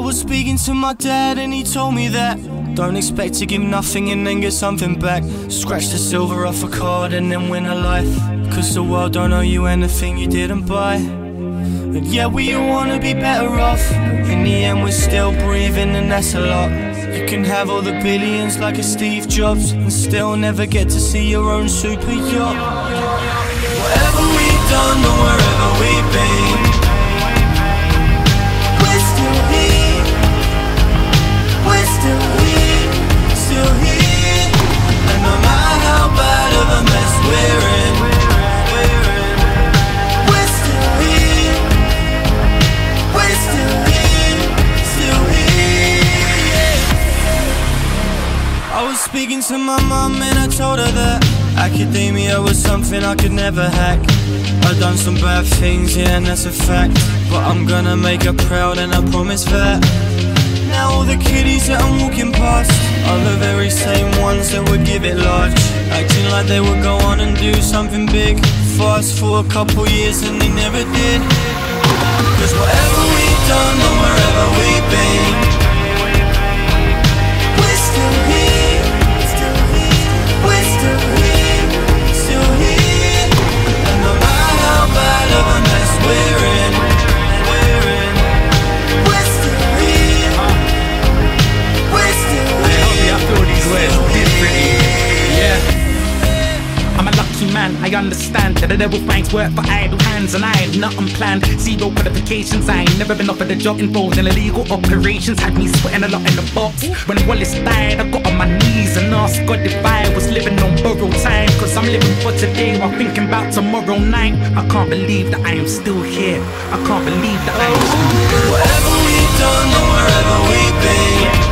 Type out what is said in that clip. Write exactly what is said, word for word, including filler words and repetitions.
was speaking to my dad and he told me that don't expect to give nothing and then get something back. Scratch the silver off a card and then win a life, cause the world don't owe you anything you didn't buy. And yeah, we all wanna be better off, in the end we're still breathing and that's a lot. You can have all the billions like a Steve Jobs and still never get to see your own super yacht. Whatever we've done or wherever we've been, we're still here. We're still here, still here. And no matter how bad of a mess we're in, we're still here. We're still here, still here. I was speaking to my mum and I told her that academia was something I could never hack. I've done some bad things, yeah, and that's a fact, but I'm gonna make her proud and I promise that. Now all the kiddies that I'm walking past are the very same ones that would give it large, acting like they would go on and do something big. Fast for a couple years and they never did. Cause whatever we've done or wherever we've been, we're still here. We're still here, still here. And no matter how bad of a mess we're in, we're in. We're still here. We're still here. I feel these words differently. Yeah. I'm a lucky man, I understand that the devil finds work for idle hands, and I had nothing planned, zero qualifications. I ain't never been offered a job involved in illegal operations. Had me sweating a lot in the box. When Wallace died, I got on my knees and asked God if I was living on borrowed time, cause I'm living for today while thinking about tomorrow night. I can't believe that I am still here. I can't believe that I am still here. Whatever we've done or wherever we've been,